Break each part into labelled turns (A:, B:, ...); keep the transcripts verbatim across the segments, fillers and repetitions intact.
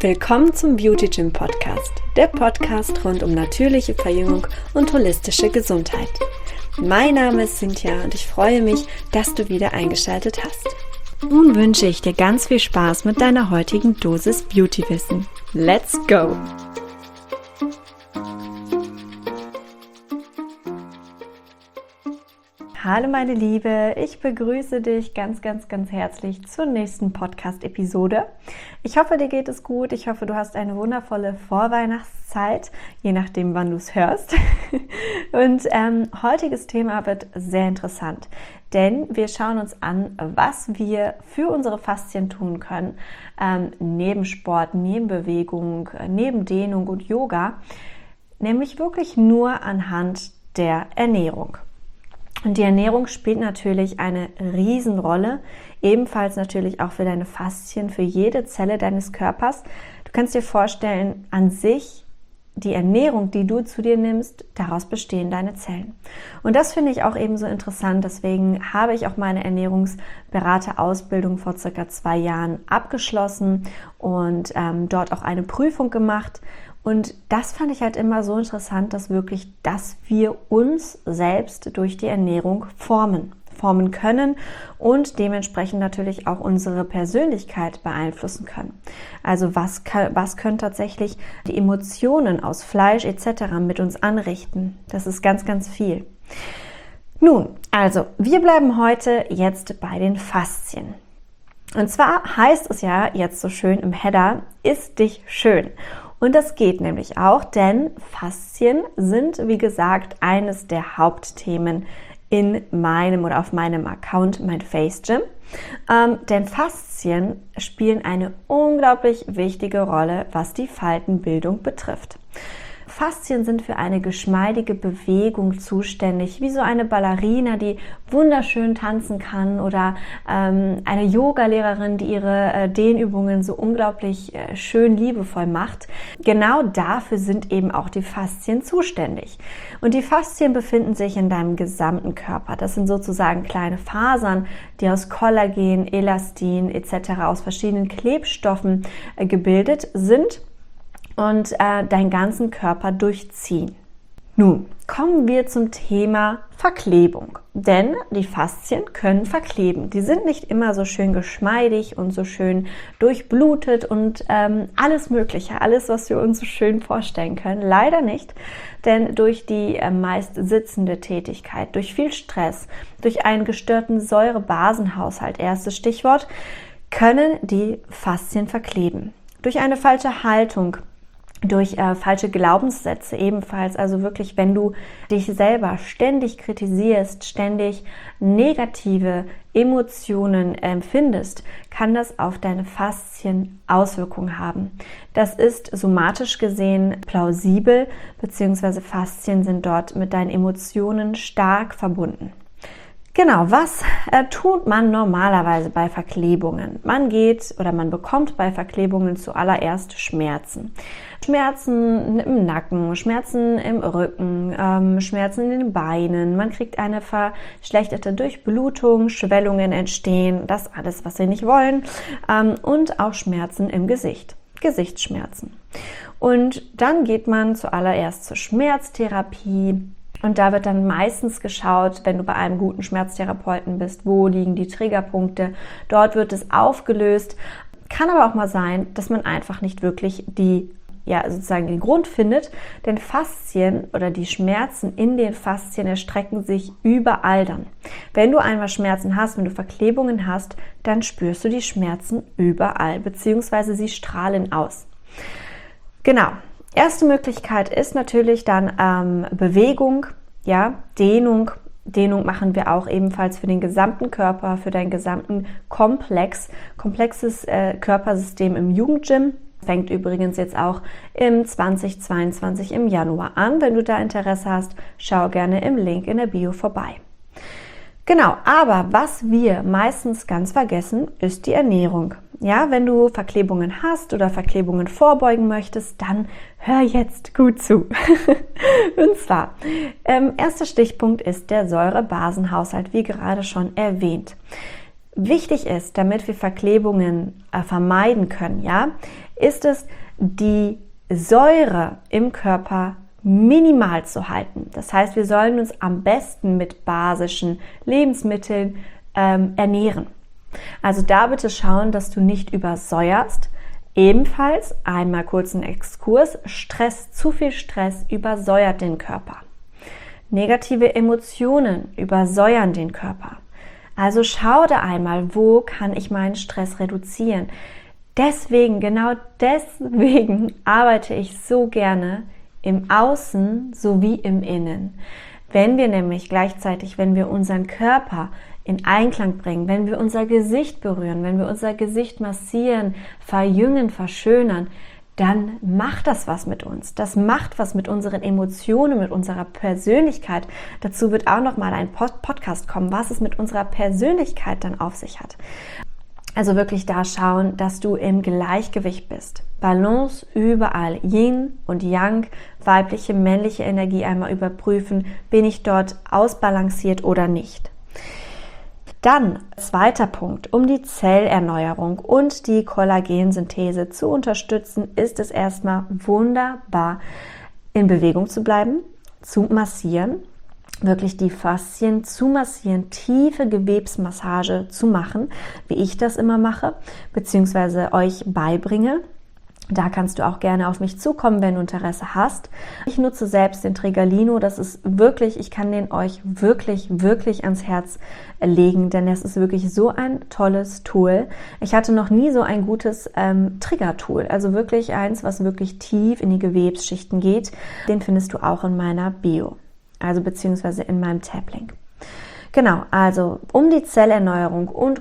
A: Willkommen zum Beauty Gym Podcast, der Podcast rund um natürliche Verjüngung und holistische Gesundheit. Mein Name ist Cynthia und ich freue mich, dass du wieder eingeschaltet hast. Nun wünsche ich dir ganz viel Spaß mit deiner heutigen Dosis Beautywissen. Let's go! Hallo meine Liebe, ich begrüße dich ganz, ganz, ganz herzlich zur nächsten Podcast-Episode. Ich hoffe, dir geht es gut. Ich hoffe, du hast eine wundervolle Vorweihnachtszeit, je nachdem, wann du es hörst. Und ähm, heutiges Thema wird sehr interessant, denn wir schauen uns an, was wir für unsere Faszien tun können, ähm, neben Sport, neben Bewegung, neben Dehnung und Yoga, nämlich wirklich nur anhand der Ernährung. Und die Ernährung spielt natürlich eine Riesenrolle, ebenfalls natürlich auch für deine Faszien, für jede Zelle deines Körpers. Du kannst dir vorstellen, an sich, die Ernährung, die du zu dir nimmst, daraus bestehen deine Zellen. Und das finde ich auch ebenso interessant, deswegen habe ich auch meine Ernährungsberaterausbildung vor circa zwei Jahren abgeschlossen und ähm, dort auch eine Prüfung gemacht. Und das fand ich halt immer so interessant, dass wirklich, dass wir uns selbst durch die Ernährung formen, formen können und dementsprechend natürlich auch unsere Persönlichkeit beeinflussen können. Also was, was können tatsächlich die Emotionen aus Fleisch et cetera mit uns anrichten? Das ist ganz, ganz viel. Nun, also wir bleiben heute jetzt bei den Faszien. Und zwar heißt es ja jetzt so schön im Header, iss dich schön. Und das geht nämlich auch, denn Faszien sind, wie gesagt, eines der Hauptthemen in meinem oder auf meinem Account, mein Face Gym. Ähm, denn Faszien spielen eine unglaublich wichtige Rolle, was die Faltenbildung betrifft. Faszien sind für eine geschmeidige Bewegung zuständig, wie so eine Ballerina, die wunderschön tanzen kann oder ähm, eine Yogalehrerin, die ihre äh, Dehnübungen so unglaublich äh, schön liebevoll macht. Genau dafür sind eben auch die Faszien zuständig. Und die Faszien befinden sich in deinem gesamten Körper. Das sind sozusagen kleine Fasern, die aus Kollagen, Elastin et cetera aus verschiedenen Klebstoffen äh, gebildet sind und äh, deinen ganzen Körper durchziehen. Nun kommen wir zum Thema Verklebung, denn die Faszien können verkleben. Die sind nicht immer so schön geschmeidig und so schön durchblutet und ähm, alles Mögliche, alles, was wir uns so schön vorstellen können. Leider nicht, denn durch die äh, meist sitzende Tätigkeit, durch viel Stress, durch einen gestörten Säure-Basen-Haushalt, erstes Stichwort, können die Faszien verkleben. Durch eine falsche Haltung, durch äh, falsche Glaubenssätze ebenfalls, also wirklich, wenn du dich selber ständig kritisierst, ständig negative Emotionen empfindest, kann das auf deine Faszien Auswirkungen haben. Das ist somatisch gesehen plausibel, beziehungsweise Faszien sind dort mit deinen Emotionen stark verbunden. Genau, was äh, tut man normalerweise bei Verklebungen? Man geht oder man bekommt bei Verklebungen zuallererst Schmerzen. Schmerzen im Nacken, Schmerzen im Rücken, ähm, Schmerzen in den Beinen. Man kriegt eine verschlechterte Durchblutung, Schwellungen entstehen, das alles, was wir nicht wollen. Ähm, und auch Schmerzen im Gesicht, Gesichtsschmerzen. Und dann geht man zuallererst zur Schmerztherapie. Und da wird dann meistens geschaut, wenn du bei einem guten Schmerztherapeuten bist, wo liegen die Triggerpunkte. Dort wird es aufgelöst. Kann aber auch mal sein, dass man einfach nicht wirklich die, ja, sozusagen den Grund findet, denn Faszien oder die Schmerzen in den Faszien erstrecken sich überall dann. Wenn du einmal Schmerzen hast, wenn du Verklebungen hast, dann spürst du die Schmerzen überall, beziehungsweise sie strahlen aus. Genau. Erste Möglichkeit ist natürlich dann ähm, Bewegung, ja, Dehnung. Dehnung machen wir auch ebenfalls für den gesamten Körper, für deinen gesamten Komplex, komplexes äh, Körpersystem im Jugendgym. Fängt übrigens jetzt auch im zwanzig zweiundzwanzig im Januar an. Wenn du da Interesse hast, schau gerne im Link in der Bio vorbei. Genau, aber was wir meistens ganz vergessen, ist die Ernährung. Ja, wenn du Verklebungen hast oder Verklebungen vorbeugen möchtest, dann hör jetzt gut zu. Und zwar, ähm, erster Stichpunkt ist der Säure-Basen-Haushalt, wie gerade schon erwähnt. wichtig ist, damit wir Verklebungen äh, vermeiden können, ja, ist es, die Säure im Körper minimal zu halten. Das heißt, wir sollen uns am besten mit basischen Lebensmitteln ähm, ernähren. Also da bitte schauen, dass du nicht übersäuerst. Ebenfalls einmal kurz ein Exkurs. Stress, zu viel Stress übersäuert den Körper. Negative Emotionen übersäuern den Körper. Also schau da einmal, wo kann ich meinen Stress reduzieren. Deswegen, genau deswegen arbeite ich so gerne im Außen sowie im Innen. Wenn wir nämlich gleichzeitig, wenn wir unseren Körper in Einklang bringen, wenn wir unser Gesicht berühren, wenn wir unser Gesicht massieren, verjüngen, verschönern, dann macht das was mit uns. Das macht was mit unseren Emotionen, mit unserer Persönlichkeit. Dazu wird auch noch mal ein Podcast kommen, was es mit unserer Persönlichkeit dann auf sich hat. Also wirklich da schauen, dass du im Gleichgewicht bist. Balance überall. Yin und Yang, weibliche, männliche Energie einmal überprüfen. Bin ich dort ausbalanciert oder nicht? Dann, zweiter Punkt, um die Zellerneuerung und die Kollagensynthese zu unterstützen, ist es erstmal wunderbar, in Bewegung zu bleiben, zu massieren, wirklich die Faszien zu massieren, tiefe Gewebsmassage zu machen, wie ich das immer mache, beziehungsweise euch beibringe. Da kannst du auch gerne auf mich zukommen, wenn du Interesse hast. Ich nutze selbst den Trigalino. Das ist wirklich, ich kann den euch wirklich, wirklich ans Herz legen, denn es ist wirklich so ein tolles Tool. Ich hatte noch nie so ein gutes ähm, Trigger-Tool, also wirklich eins, was wirklich tief in die Gewebsschichten geht. Den findest du auch in meiner Bio, also beziehungsweise in meinem Tab-Link. Genau, also um die Zellerneuerung und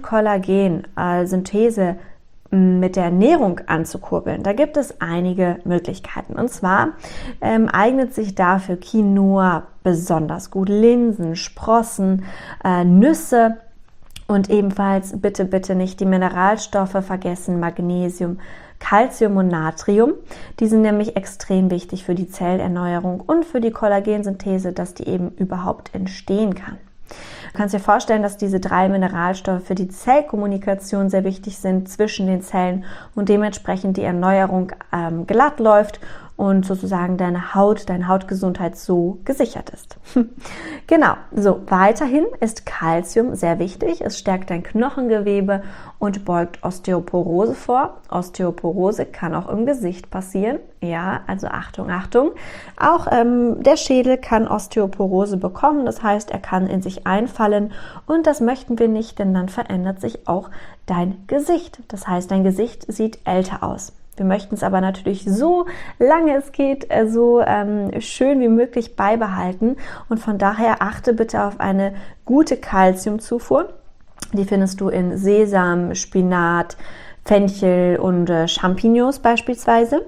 A: Kollagen-Synthese mit der Ernährung anzukurbeln, da gibt es einige Möglichkeiten. Und zwar ähm, eignet sich dafür Quinoa besonders gut, Linsen, Sprossen, äh, Nüsse und ebenfalls bitte, bitte nicht die Mineralstoffe vergessen, Magnesium, Calcium und Natrium. Die sind nämlich extrem wichtig für die Zellerneuerung und für die Kollagensynthese, dass die eben überhaupt entstehen kann. Du kannst dir vorstellen, dass diese drei Mineralstoffe für die Zellkommunikation sehr wichtig sind zwischen den Zellen und dementsprechend die Erneuerung ähm, glatt läuft und sozusagen deine Haut, deine Hautgesundheit so gesichert ist. Genau, so weiterhin ist Calcium sehr wichtig. Es stärkt dein Knochengewebe und beugt Osteoporose vor. Osteoporose kann auch im Gesicht passieren. Ja, also Achtung, Achtung. Auch ähm, der Schädel kann Osteoporose bekommen. Das heißt, er kann in sich einfallen und das möchten wir nicht, denn dann verändert sich auch dein Gesicht. Das heißt, dein Gesicht sieht älter aus. Wir möchten es aber natürlich so lange es geht, so ähm, schön wie möglich beibehalten und von daher achte bitte auf eine gute Calciumzufuhr. Die findest du in Sesam, Spinat, Fenchel und äh, Champignons beispielsweise.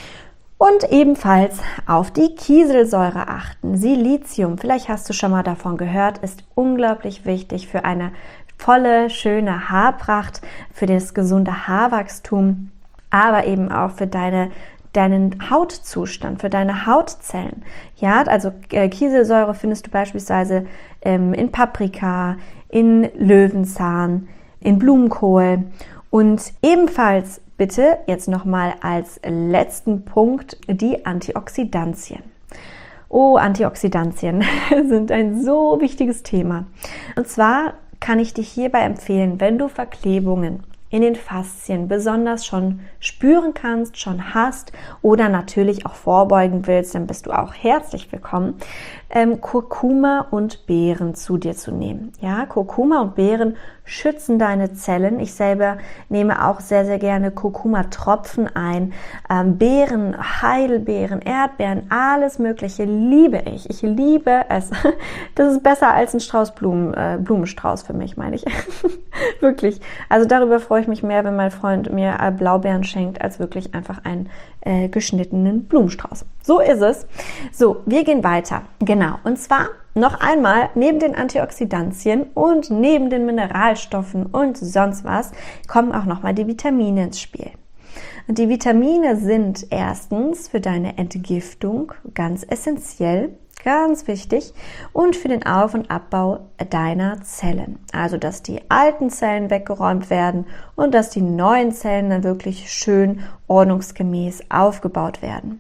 A: Und ebenfalls auf die Kieselsäure achten. Silizium, vielleicht hast du schon mal davon gehört, ist unglaublich wichtig für eine volle, schöne Haarpracht, für das gesunde Haarwachstum, aber eben auch für deine, deinen Hautzustand, für deine Hautzellen. Ja, also äh, Kieselsäure findest du beispielsweise ähm, in Paprika, in Löwenzahn, in Blumenkohl und ebenfalls bitte jetzt nochmal als letzten Punkt die Antioxidantien. Oh, Antioxidantien sind ein so wichtiges Thema. Und zwar kann ich dich hierbei empfehlen, wenn du Verklebungen in den Faszien besonders schon spüren kannst, schon hast oder natürlich auch vorbeugen willst, dann bist du auch herzlich willkommen, ähm, Kurkuma und Beeren zu dir zu nehmen. Ja, Kurkuma und Beeren schützen deine Zellen. Ich selber nehme auch sehr, sehr gerne Kurkuma-Tropfen ein. Ähm, Beeren, Heidelbeeren, Erdbeeren, alles Mögliche liebe ich. Ich liebe es. Das ist besser als ein Strauß Blumen, äh, Blumenstrauß für mich, meine ich. Wirklich. Also darüber freue ich mich mehr, wenn mein Freund mir äh, Blaubeeren schenkt, als wirklich einfach einen äh, geschnittenen Blumenstrauß. So ist es. So, wir gehen weiter. Genau. Und zwar noch einmal, neben den Antioxidantien und neben den Mineralstoffen und sonst was, kommen auch nochmal die Vitamine ins Spiel. Und die Vitamine sind erstens für deine Entgiftung ganz essentiell, ganz wichtig, und für den Auf- und Abbau deiner Zellen. Also, dass die alten Zellen weggeräumt werden und dass die neuen Zellen dann wirklich schön ordnungsgemäß aufgebaut werden.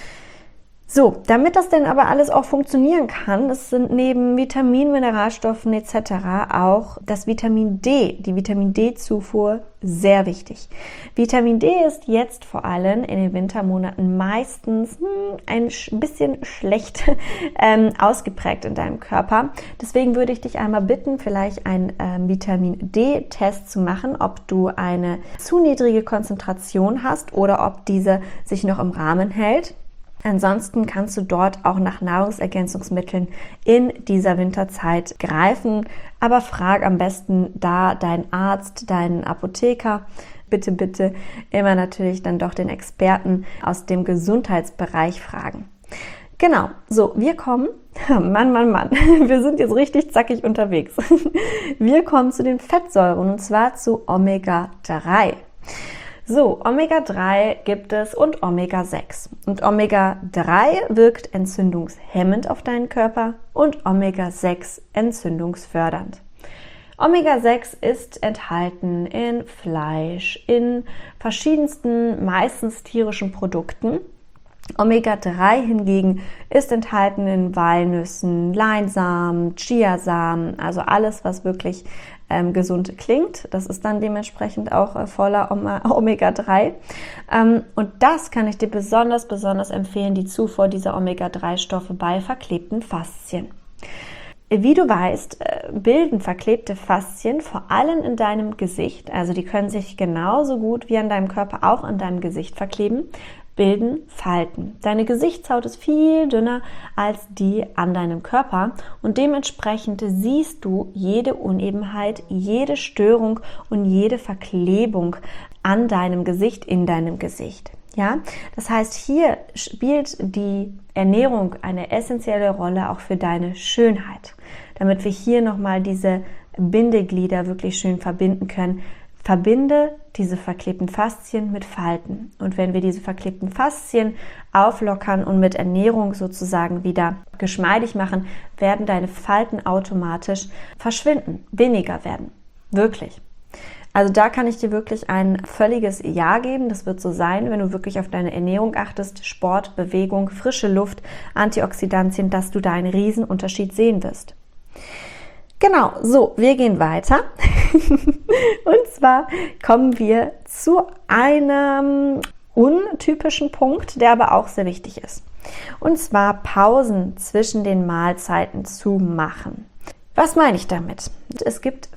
A: So, damit das denn aber alles auch funktionieren kann, es sind neben Vitaminen, Mineralstoffen et cetera auch das Vitamin D, die Vitamin D-Zufuhr sehr wichtig. Vitamin D ist jetzt vor allem in den Wintermonaten meistens hm, ein bisschen schlecht ähm, ausgeprägt in deinem Körper. Deswegen würde ich dich einmal bitten, vielleicht einen ähm, Vitamin D-Test zu machen, ob du eine zu niedrige Konzentration hast oder ob diese sich noch im Rahmen hält. Ansonsten kannst du dort auch nach Nahrungsergänzungsmitteln in dieser Winterzeit greifen, aber frag am besten da deinen Arzt, deinen Apotheker. Bitte, bitte immer natürlich dann doch den Experten aus dem Gesundheitsbereich fragen. Genau, so, wir kommen, Mann, Mann, Mann, wir sind jetzt richtig zackig unterwegs. Wir kommen zu den Fettsäuren und zwar zu Omega drei. So, Omega drei gibt es und Omega sechs. Und Omega drei wirkt entzündungshemmend auf deinen Körper und Omega sechs entzündungsfördernd. Omega sechs ist enthalten in Fleisch, in verschiedensten, meistens tierischen Produkten. Omega drei hingegen ist enthalten in Walnüssen, Leinsamen, Chiasamen, also alles, was wirklich ähm, gesund klingt. Das ist dann dementsprechend auch äh, voller Omega drei. Ähm, und das kann ich dir besonders, besonders empfehlen, die Zufuhr dieser Omega drei Stoffe bei verklebten Faszien. Wie du weißt, bilden verklebte Faszien vor allem in deinem Gesicht, also die können sich genauso gut wie an deinem Körper auch an deinem Gesicht verkleben, bilden Falten. Deine Gesichtshaut ist viel dünner als die an deinem Körper und dementsprechend siehst du jede Unebenheit, jede Störung und jede Verklebung an deinem Gesicht, in deinem Gesicht. Ja, das heißt, hier spielt die Ernährung eine essentielle Rolle auch für deine Schönheit, damit wir hier nochmal diese Bindeglieder wirklich schön verbinden können. Verbinde diese verklebten Faszien mit Falten. Und wenn wir diese verklebten Faszien auflockern und mit Ernährung sozusagen wieder geschmeidig machen, werden deine Falten automatisch verschwinden, weniger werden. Wirklich. Also da kann ich dir wirklich ein völliges Ja geben. Das wird so sein, wenn du wirklich auf deine Ernährung achtest, Sport, Bewegung, frische Luft, Antioxidantien, dass du da einen Riesenunterschied sehen wirst. Genau, so, wir gehen weiter. Und zwar kommen wir zu einem untypischen Punkt, der aber auch sehr wichtig ist. Und zwar Pausen zwischen den Mahlzeiten zu machen. Was meine ich damit? Es gibt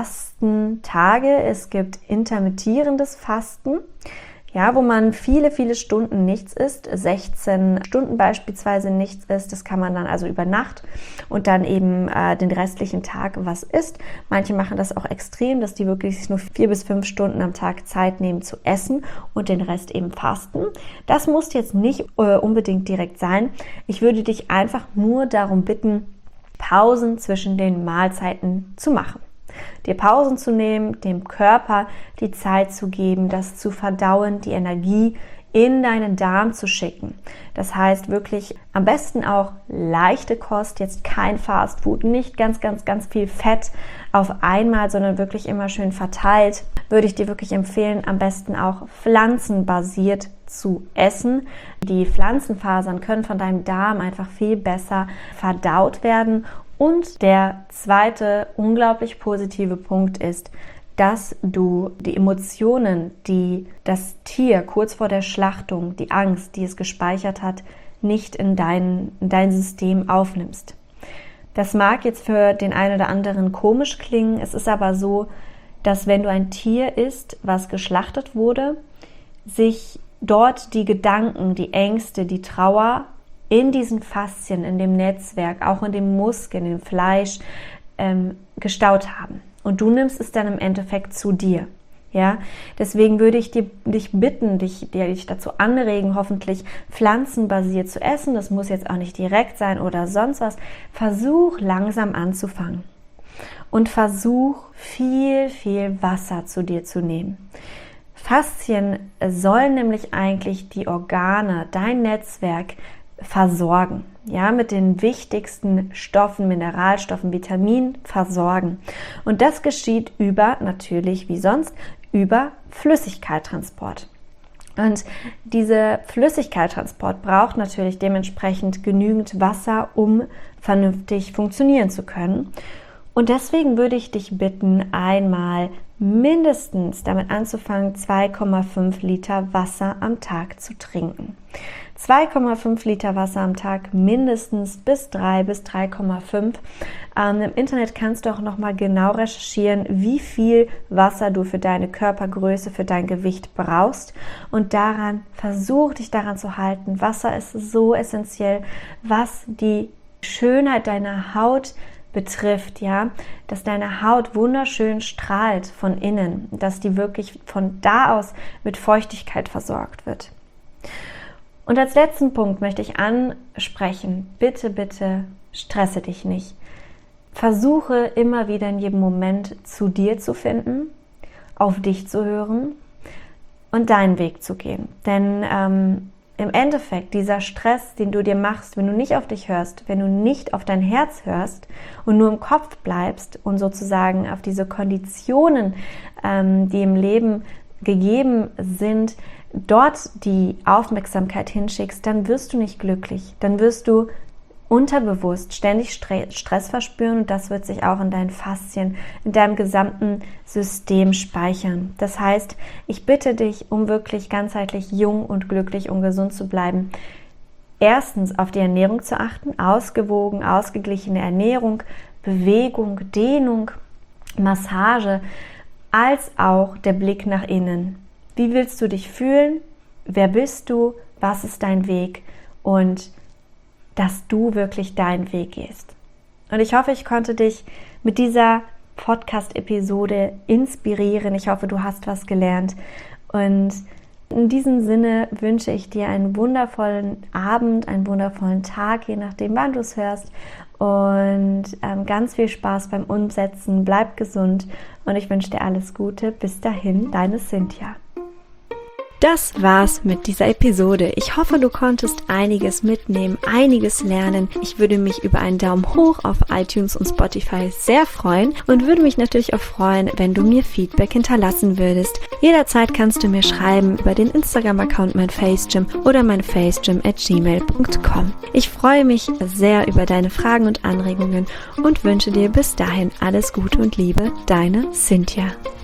A: Fastentage, es gibt intermittierendes Fasten, ja, wo man viele, viele Stunden nichts isst, sechzehn Stunden beispielsweise nichts isst. Das kann man dann also über Nacht und dann eben äh, den restlichen Tag was isst. Manche machen das auch extrem, dass die wirklich nur vier bis fünf Stunden am Tag Zeit nehmen zu essen und den Rest eben fasten. Das muss jetzt nicht äh, unbedingt direkt sein. Ich würde dich einfach nur darum bitten, Pausen zwischen den Mahlzeiten zu machen. Dir Pausen zu nehmen, dem Körper die Zeit zu geben, das zu verdauen, die Energie in deinen Darm zu schicken. Das heißt wirklich am besten auch leichte Kost, jetzt kein Fastfood, nicht ganz, ganz, ganz viel Fett auf einmal, sondern wirklich immer schön verteilt. Würde ich dir wirklich empfehlen, am besten auch pflanzenbasiert zu essen. Die Pflanzenfasern können von deinem Darm einfach viel besser verdaut werden. Und der zweite unglaublich positive Punkt ist, dass du die Emotionen, die das Tier kurz vor der Schlachtung, die Angst, die es gespeichert hat, nicht in dein, in dein System aufnimmst. Das mag jetzt für den einen oder anderen komisch klingen, es ist aber so, dass wenn du ein Tier isst, was geschlachtet wurde, sich dort die Gedanken, die Ängste, die Trauer in diesen Faszien, in dem Netzwerk, auch in dem Muskeln, im Fleisch ähm, gestaut haben. Und du nimmst es dann im Endeffekt zu dir. Ja, deswegen würde ich dir, dich bitten, dich, dich dazu anregen, hoffentlich pflanzenbasiert zu essen. Das muss jetzt auch nicht direkt sein oder sonst was. Versuch langsam anzufangen und versuch viel, viel Wasser zu dir zu nehmen. Faszien sollen nämlich eigentlich die Organe, dein Netzwerk versorgen, ja, mit den wichtigsten Stoffen, Mineralstoffen, Vitaminen versorgen. Und das geschieht über, natürlich wie sonst, über Flüssigkeittransport. Und dieser Flüssigkeittransport braucht natürlich dementsprechend genügend Wasser, um vernünftig funktionieren zu können. Und deswegen würde ich dich bitten, einmal mindestens damit anzufangen, zwei Komma fünf Liter Wasser am Tag zu trinken. zwei Komma fünf Liter Wasser am Tag mindestens bis drei bis drei Komma fünf. Ähm, Im Internet kannst du auch nochmal genau recherchieren, wie viel Wasser du für deine Körpergröße, für dein Gewicht brauchst. Und daran, versuch dich daran zu halten. Wasser ist so essentiell, was die Schönheit deiner Haut betrifft, ja, dass deine Haut wunderschön strahlt von innen, dass die wirklich von da aus mit Feuchtigkeit versorgt wird. Und als letzten Punkt möchte ich ansprechen, bitte, bitte stresse dich nicht. Versuche immer wieder in jedem Moment zu dir zu finden, auf dich zu hören und deinen Weg zu gehen. Denn ähm, im Endeffekt, dieser Stress, den du dir machst, wenn du nicht auf dich hörst, wenn du nicht auf dein Herz hörst und nur im Kopf bleibst und sozusagen auf diese Konditionen, ähm, die im Leben gegeben sind, dort die Aufmerksamkeit hinschickst, dann wirst du nicht glücklich. Dann wirst du unterbewusst ständig Stress verspüren und das wird sich auch in deinen Faszien, in deinem gesamten System speichern. Das heißt, ich bitte dich, um wirklich ganzheitlich jung und glücklich und gesund zu bleiben, erstens auf die Ernährung zu achten, ausgewogen, ausgeglichene Ernährung, Bewegung, Dehnung, Massage, als auch der Blick nach innen. Wie willst du dich fühlen? Wer bist du? Was ist dein Weg? Und dass du wirklich deinen Weg gehst. Und ich hoffe, ich konnte dich mit dieser Podcast-Episode inspirieren. Ich hoffe, du hast was gelernt. Und in diesem Sinne wünsche ich dir einen wundervollen Abend, einen wundervollen Tag, je nachdem, wann du es hörst. Und ähm, ganz viel Spaß beim Umsetzen. Bleib gesund und ich wünsche dir alles Gute. Bis dahin, deine Cynthia. Das war's mit dieser Episode. Ich hoffe, du konntest einiges mitnehmen, einiges lernen. Ich würde mich über einen Daumen hoch auf iTunes und Spotify sehr freuen und würde mich natürlich auch freuen, wenn du mir Feedback hinterlassen würdest. Jederzeit kannst du mir schreiben über den Instagram-Account mein Facegym oder mein facegym at gmail punkt com. Ich freue mich sehr über deine Fragen und Anregungen und wünsche dir bis dahin alles Gute und Liebe, deine Cynthia.